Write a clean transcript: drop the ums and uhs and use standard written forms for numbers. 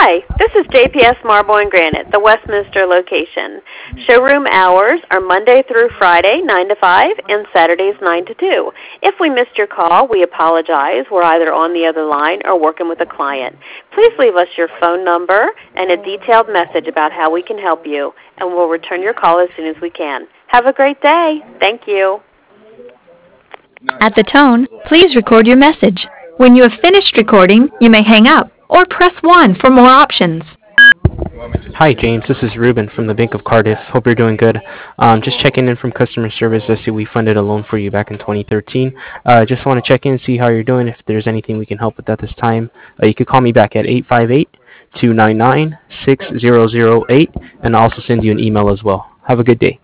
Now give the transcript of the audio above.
Hi, this is JPS Marble and Granite, the Westminster location. Showroom hours are Monday through Friday, 9 to 5, and Saturdays, 9 to 2. If we missed your call, we apologize. We're either on the other line or working with a client. Please leave us your phone number and a detailed message about how we can help you, and we'll return your call as soon as we can. Have a great day. Thank you. At the tone, please record your message. When you have finished recording, you may hang up or press 1 for more options. Hi, James. This is Ruben from the Bank of Cardiff. Hope you're doing good. Just checking in from customer service. I see we funded a loan for you back in 2013. Just want to check in and see how you're doing. If there's anything we can help with at this time, you could call me back at 858-299-6008, and I'll also send you an email as well. Have a good day.